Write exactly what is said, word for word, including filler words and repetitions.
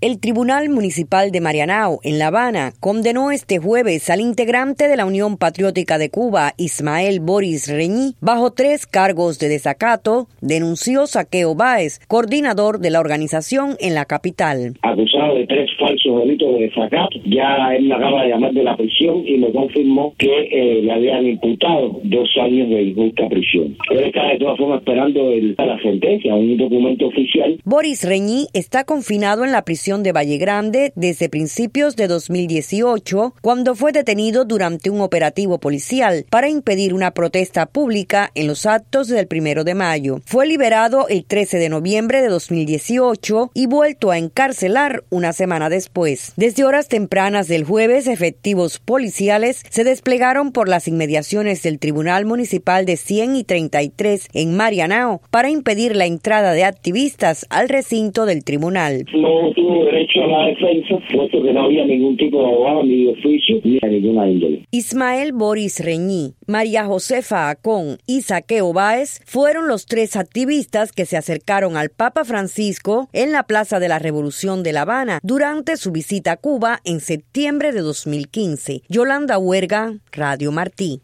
El Tribunal Municipal de Marianao, en La Habana, condenó este jueves al integrante de la Unión Patriótica de Cuba, Ismael Boris Reñí, bajo tres cargos de desacato. Denunció Zaqueo Báez, coordinador de la organización en la capital. Acusado de tres falsos delitos de desacato, ya él me acaba de llamar de la prisión y me confirmó que eh, le habían imputado dos años de injusta prisión. Él está de todas formas esperando el, la sentencia, un documento oficial. Boris Reñí está confinado en la prisión de Valle Grande desde principios de dos mil dieciocho, cuando fue detenido durante un operativo policial para impedir una protesta pública en los actos del primero de mayo. Fue liberado el trece de noviembre de dos mil dieciocho y vuelto a encarcelar una semana después. Desde horas tempranas del jueves, efectivos policiales se desplegaron por las inmediaciones del Tribunal Municipal de cien y treinta y tres en Marianao para impedir la entrada de activistas al recinto del tribunal. No tuvo derecho a la defensa, puesto que no había ningún tipo de abogado ni de oficio ni a ninguna índole. Ismael Boris Reñí, María Josefa Acón y Zaqueo Báez fueron los tres activistas que se acercaron al Papa Francisco en la Plaza de la Revolución de La Habana durante su visita a Cuba en septiembre de dos mil quince. Yolanda Huerga, Radio Martí.